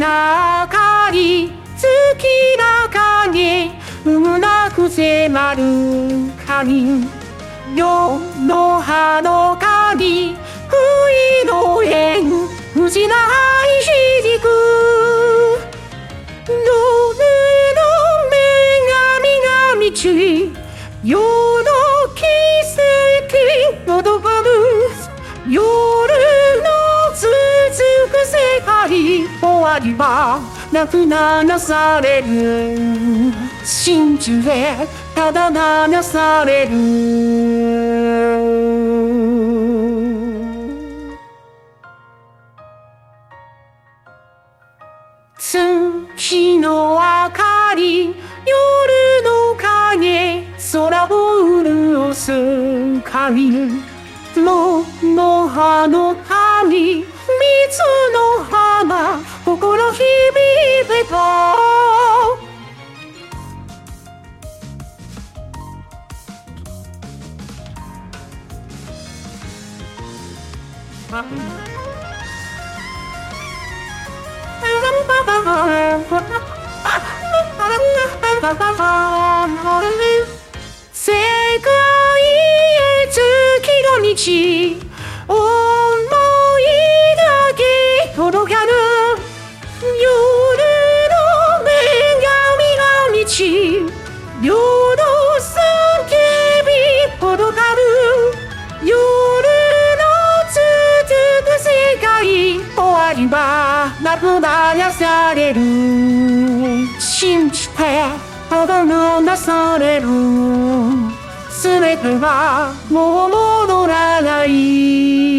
な明かり月な影うなく迫る影夜の葉の影不意の縁失い響く夜の女神が満ち夜の奇跡をどかる夜の続く世界終わりはなく流される真珠へただ流される月の明かり夜の影空を潤す影野の葉の髪水の花心響いた世界へ月の道思いだけ届かぬ夜の女神が満ち夜の叫び届かぬ夜の続く世界終わりはなく流される信じてただ流されるすべてはもう戻らない